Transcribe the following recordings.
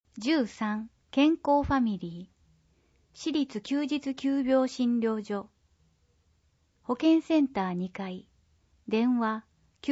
13. 健康ファミリー私立休日急病診療所保健センター2階電話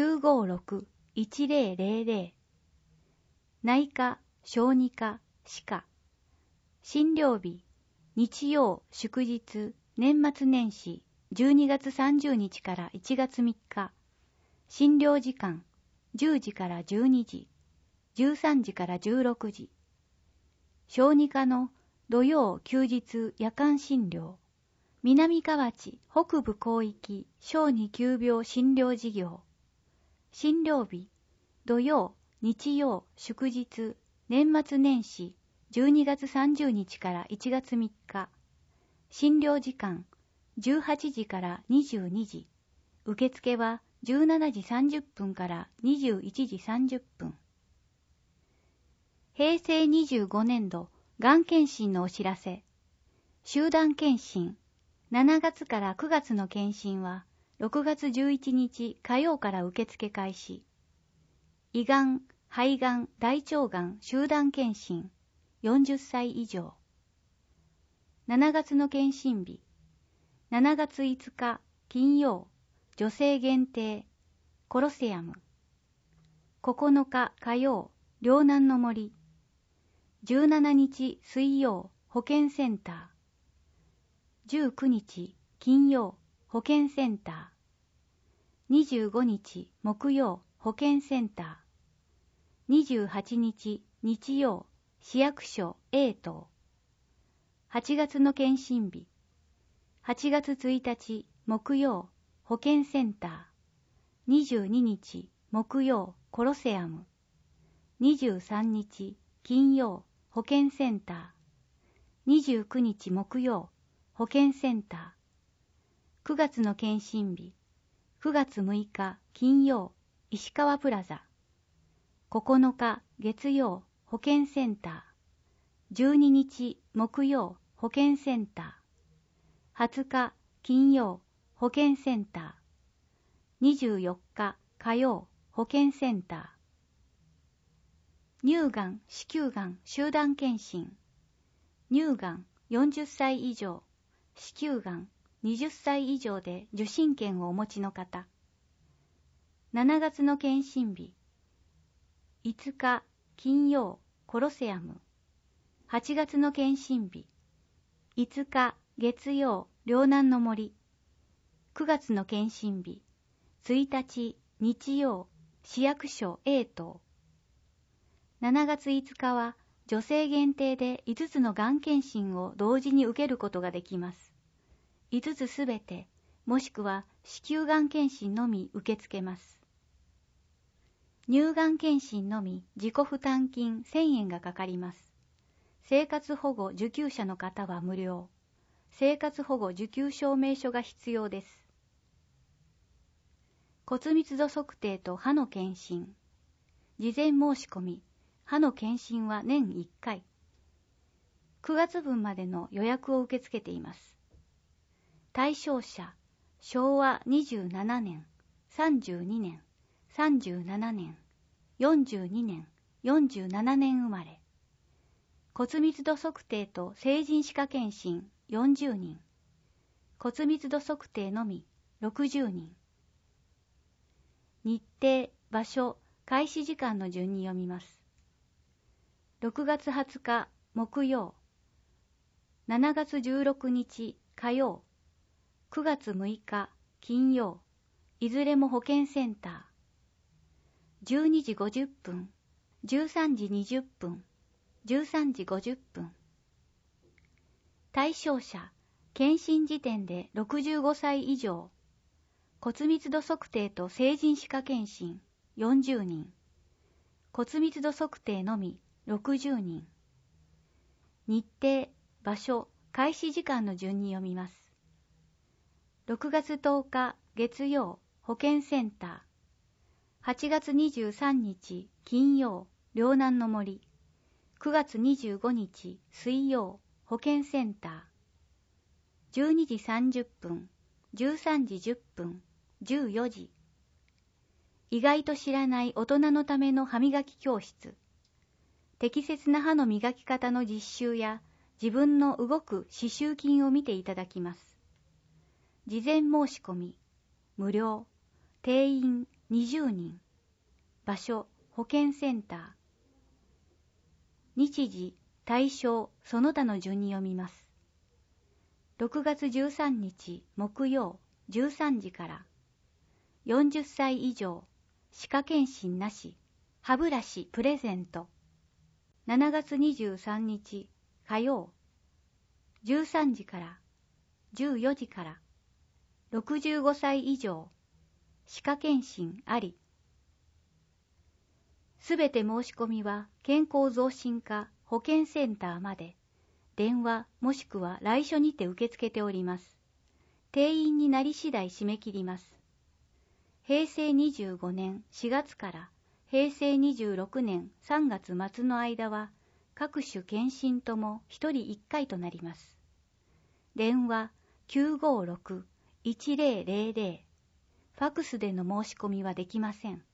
956-1000 内科、小児科、歯科診療日日曜、祝日、年末年始12月30日から1月3日診療時間10時から12時13時から16時小児科の土曜休日夜間診療南河内北部広域小児急病診療事業診療日土曜日曜祝日年末年始12月30日から1月3日診療時間18時から22時受付は17時30分から21時30分平成25年度がん検診のお知らせ集団検診7月から9月の検診は6月11日火曜から受付開始胃がん、肺がん、大腸がん集団検診40歳以上7月の検診日7月5日金曜女性限定コロセアム9日火曜両南の森17日水曜保健センター19日金曜保健センター25日木曜保健センター28日日曜市役所 A 棟8月の検診日8月1日木曜保健センター22日木曜コロセアム23日金曜保健センター29日木曜保健センター9月の検診日9月6日金曜石川プラザ9日月曜保健センター12日木曜保健センター20日金曜保健センター24日火曜保健センター乳がん、子宮がん集団検診乳がん40歳以上子宮がん20歳以上で受診券をお持ちの方7月の検診日5日金曜コロセアム8月の検診日5日月曜両南の森9月の検診日1日日曜市役所 A 棟7月5日は女性限定で5つのがん検診を同時に受けることができます。5つすべて、もしくは子宮がん検診のみ受け付けます。乳がん検診のみ自己負担金1000円がかかります。生活保護受給者の方は無料。生活保護受給証明書が必要です。骨密度測定と歯の検診。事前申し込み。歯の検診は年1回。9月分までの予約を受け付けています。対象者、昭和27年、32年、37年、42年、47年生まれ。骨密度測定と成人歯科検診40人。骨密度測定のみ60人。日程、場所、開始時間の順に読みます。6月20日木曜7月16日火曜9月6日金曜いずれも保健センター12時50分13時20分13時50分対象者検診時点で65歳以上骨密度測定と成人歯科検診40人骨密度測定のみ60人日程、場所、開始時間の順に読みます。6月10日月曜保健センター8月23日金曜両南の森9月25日水曜保健センター12時30分13時10分14時意外と知らない大人のための歯磨き教室適切な歯の磨き方の実習や自分の動く刺繍筋を見ていただきます。事前申し込み、無料、定員20人、場所、保健センター、日時、対象、その他の順に読みます。6月13日木曜13時から、40歳以上、歯科検診なし、歯ブラシプレゼント。7月23日火曜、13時から14時から、65歳以上、歯科検診あり。すべて申し込みは健康増進課保健センターまで、電話もしくは来所にて受け付けております。定員になり次第締め切ります。平成25年4月から平成26年3月末の間は、各種検診とも1人1回となります。電話 956-1000、ファクスでの申し込みはできません。